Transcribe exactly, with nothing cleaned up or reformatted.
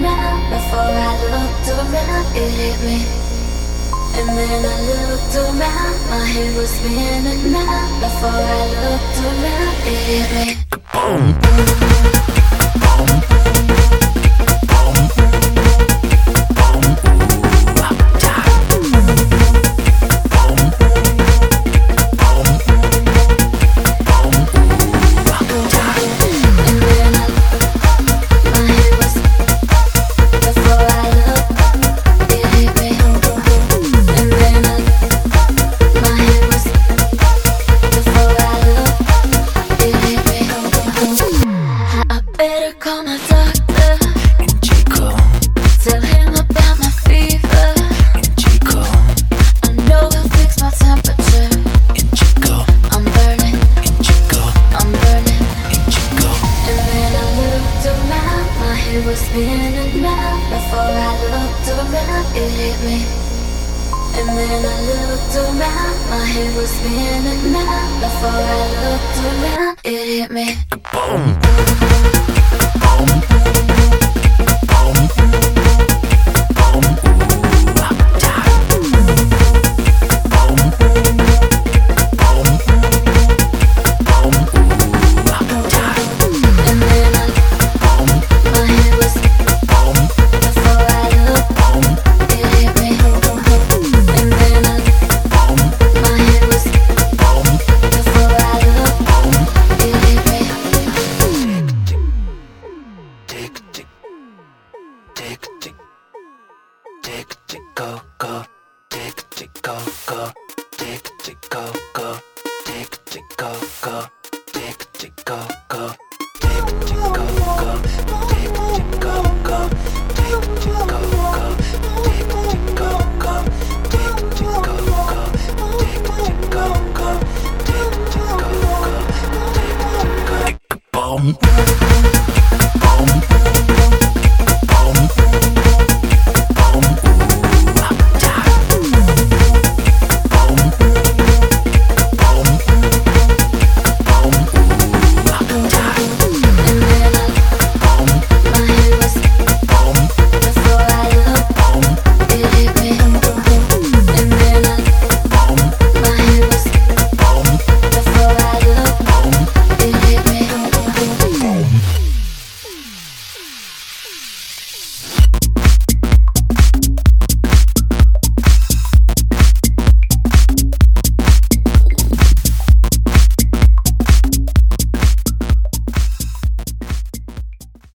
spinning round. Before I looked around, it hit me. And then I looked around, my head was spinning round. Before I looked around, it hit me. Call my doctor in Chico. Tell him about my fever in Chico. I know he'll fix my temperature in Chico. I'm burning in Chico. I'm burning in Chico. And then I looked around, my head was spinning round. Before I looked around, it hit me. And then I looked around, my head was spinning round. Before I looked around, it hit me. Boom. Boom.